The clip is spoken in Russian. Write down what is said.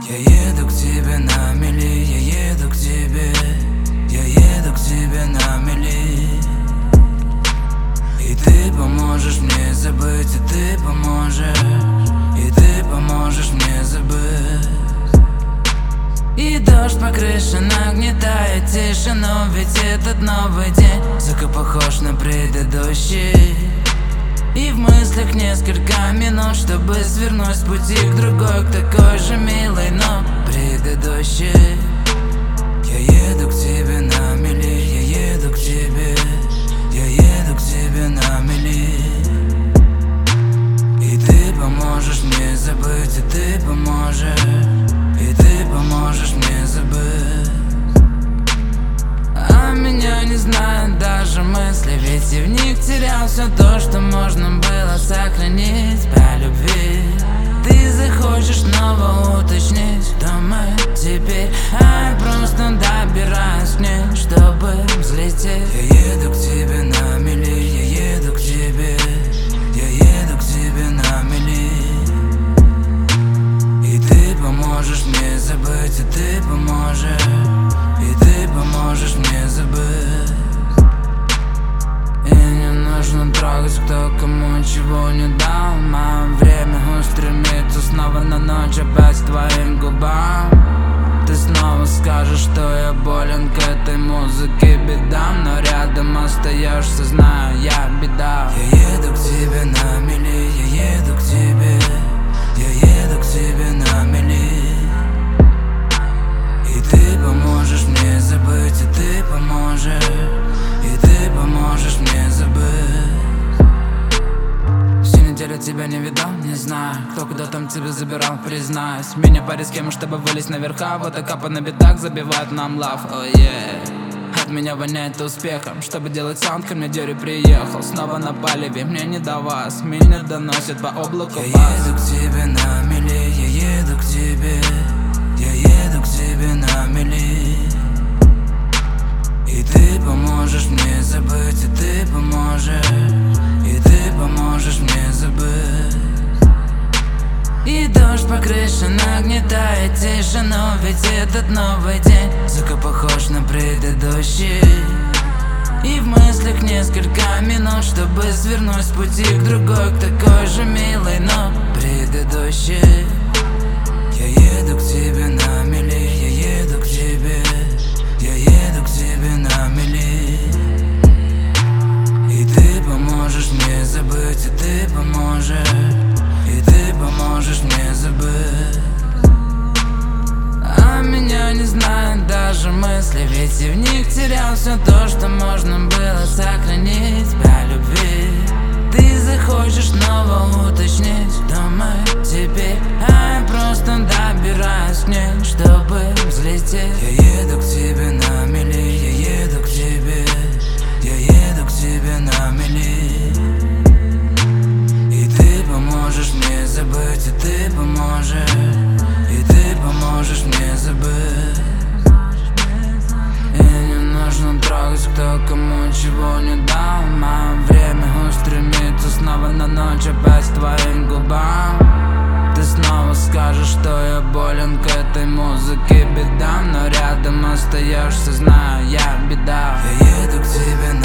Я еду к тебе на мели, я еду к тебе, я еду к тебе на мели. И ты поможешь мне забыть, и ты поможешь, и ты поможешь мне забыть. И дождь по крыше нагнетает тишину, ведь этот новый день сука похож на предыдущий. И в мыслях несколько минут, чтобы свернуть с пути к другой, к такой же милой, но предыдущей. Я еду к тебе на мели, я еду к тебе, я еду к тебе на мели. И ты поможешь мне забыть, и ты поможешь, и ты поможешь мне забыть. А меня не знают даже мысли, ведь и в них терял все то, что можно было сохранить по любви. Ты захочешь снова уточнить, что мы теперь, а я просто добираюсь к ней, чтобы взлететь. Я еду к тебе на мели, я еду к тебе, я еду к тебе на мели. И ты поможешь мне забыть, и ты поможешь, и ты поможешь мне забыть. И не нужно трогать, кто кому чего не дал. Мое время устремится снова на ночь, опять к твоим губам. Ты снова скажешь, что я болен к этой музыке бедам, но рядом остаешься, знаю, я беда. Я еду к тебе на мели, я еду к тебе, я еду к тебе на мели. И ты поможешь мне забыть, и ты поможешь, и ты поможешь мне забыть. Всю неделю тебя не видал, не знаю, кто куда там тебя забирал, признаюсь. Меня парень с кем, чтобы вылезть наверха, вот акапа на битах забивает нам лав, oh yeah. От меня воняет успехом, чтобы делать саунд, ко мне Дёри приехал. Снова на палеве, мне не до вас, меня доносит по облаку вас. Я еду к тебе на мели, я еду к тебе, я еду к тебе на мели. И ты поможешь мне забыть, и ты поможешь, и ты поможешь мне забыть. И дождь по крыше нагнетает тишину, ведь этот новый день сука похож на предыдущий. И в мыслях несколько минут, чтобы свернуть с пути к другой, к такой же милой, но предыдущей. Я еду к тебе на мели, я еду к тебе, я еду к тебе на мели. И ты поможешь мне забыть, и ты поможешь, и ты поможешь мне забыть. А меня не знают даже мысли, ведь и в них терял все то, что можно было сохранить по любви. Ты захочешь снова уточнить, что мы теперь, а я просто добираюсь к ней, чтобы взлететь. Я еду к тебе на мели, я еду к тебе, я еду к тебе на мели. И ты поможешь мне забыть, и ты поможешь, и ты поможешь мне забыть. И не нужно трогать, кто кому чего не дал. Мое время устремится снова на ночь, опять к твоим губам. Ты снова скажешь, что я болен к этой музыке бедам, но рядом остаешься, знаю, я беда. Я еду к тебе на